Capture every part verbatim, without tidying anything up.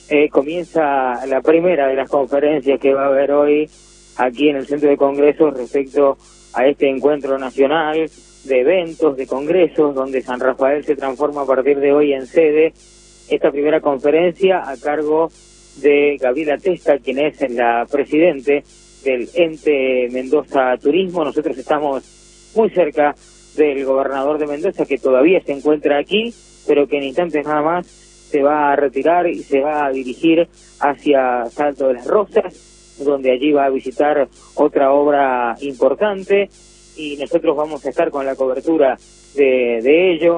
eh, comienza la primera de las conferencias que va a haber hoy aquí en el Centro de Congresos respecto a este encuentro nacional de eventos, de congresos, donde San Rafael se transforma a partir de hoy en sede. Esta primera conferencia a cargo de Gabriela Testa, quien es la presidente del ente Mendoza Turismo. Nosotros estamos muy cerca del gobernador de Mendoza, que todavía se encuentra aquí, pero que en instantes nada más se va a retirar y se va a dirigir hacia Salto de las Rosas, donde allí va a visitar otra obra importante, y nosotros vamos a estar con la cobertura de, de ello.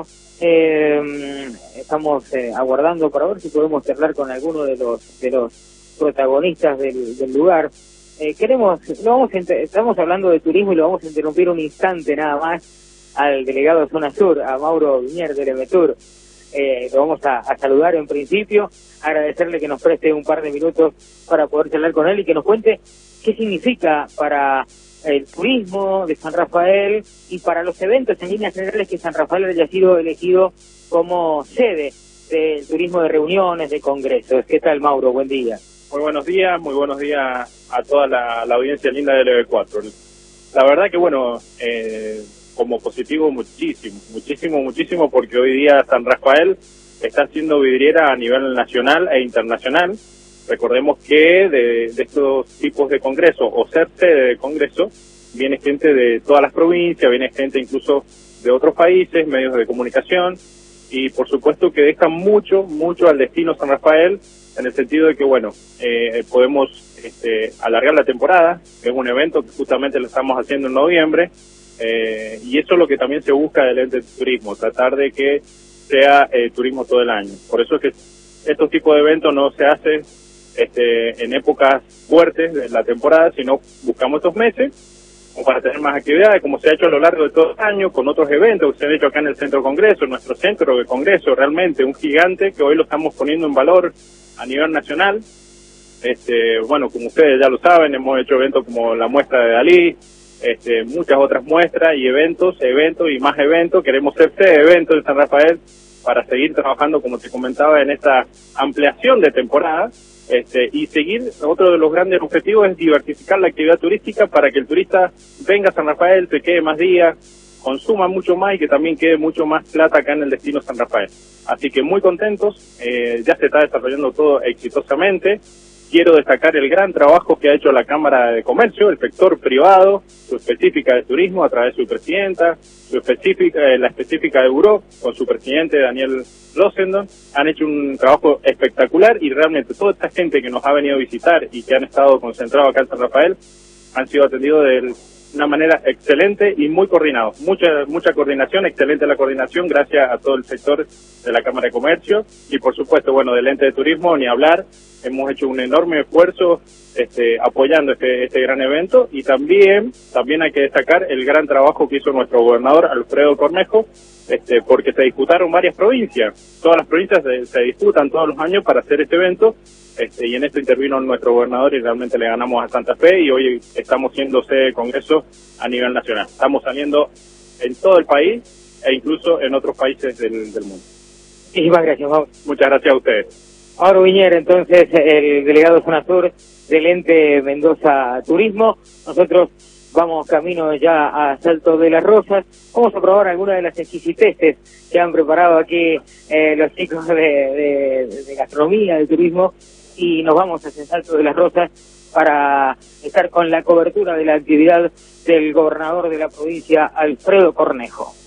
Eh, estamos eh, aguardando para ver si podemos charlar con alguno de los de los protagonistas del, del lugar. Eh, queremos, lo vamos a, estamos hablando de turismo y lo vamos a interrumpir un instante nada más al delegado de Zona Sur, a Mauro Viñer del EMETUR. Eh, lo vamos a, a saludar en principio, agradecerle que nos preste un par de minutos para poder charlar con él y que nos cuente qué significa para el turismo de San Rafael y para los eventos en líneas generales que San Rafael haya sido elegido como sede del turismo de reuniones, de congresos. ¿Qué tal, Mauro? Buen día. Muy buenos días, muy buenos días a toda la, la audiencia linda del E V cuatro. La verdad que, bueno, eh, como positivo muchísimo, muchísimo, muchísimo, porque hoy día San Rafael está haciendo vidriera a nivel nacional e internacional. Recordemos que de, de estos tipos de congresos, o ser sede de congreso, viene gente de todas las provincias, viene gente incluso de otros países, medios de comunicación, y por supuesto que deja mucho, mucho al destino San Rafael, en el sentido de que, bueno, eh, podemos este, alargar la temporada, que es un evento que justamente lo estamos haciendo en noviembre, eh, y eso es lo que también se busca del ente de turismo, tratar de que sea eh, turismo todo el año. Por eso es que estos tipos de eventos no se hacen este, en épocas fuertes de la temporada, sino buscamos estos meses como para tener más actividades, como se ha hecho a lo largo de todo el año, con otros eventos que se han hecho acá en el Centro de Congreso, nuestro Centro de Congreso, realmente un gigante que hoy lo estamos poniendo en valor a nivel nacional. Este, bueno, como ustedes ya lo saben, hemos hecho eventos como la muestra de Dalí, este, muchas otras muestras y eventos, eventos y más eventos. Queremos ser sede de eventos de San Rafael para seguir trabajando, como te comentaba, en esta ampliación de temporada. Este, y seguir, otro de los grandes objetivos es diversificar la actividad turística para que el turista venga a San Rafael, se quede más días, consuma mucho más y que también quede mucho más plata acá en el destino San Rafael. Así que muy contentos, eh, ya se está desarrollando todo exitosamente. Quiero destacar el gran trabajo que ha hecho la Cámara de Comercio, el sector privado, su específica de turismo a través de su presidenta, su específica, eh, la específica de Buró, con su presidente Daniel Losendon. Han hecho un trabajo espectacular y realmente toda esta gente que nos ha venido a visitar y que han estado concentrados acá en San Rafael han sido atendidos de una manera excelente y muy coordinados. Mucha, mucha coordinación, excelente la coordinación, gracias a todo el sector de la Cámara de Comercio y por supuesto, bueno, del ente de turismo, ni hablar. Hemos hecho un enorme esfuerzo este, apoyando este, este gran evento y también, también hay que destacar el gran trabajo que hizo nuestro gobernador Alfredo Cornejo, este, porque se disputaron varias provincias. Todas las provincias se, se disputan todos los años para hacer este evento. Este, y en esto intervino nuestro gobernador y realmente le ganamos a Santa Fe y hoy estamos siendo sede de congreso a nivel nacional. Estamos saliendo en todo el país e incluso en otros países del, del mundo. Muchísimas gracias, Mauro. Muchas gracias a ustedes. Mauro Viñer, entonces, el delegado de Zona Sur del ente Mendoza Turismo. Nosotros vamos camino ya a Salto de las Rosas. Vamos a probar algunas de las exquisiteces que han preparado aquí eh, los chicos de, de, de gastronomía, de turismo, y nos vamos hacia Salto de las Rosas para estar con la cobertura de la actividad del gobernador de la provincia, Alfredo Cornejo.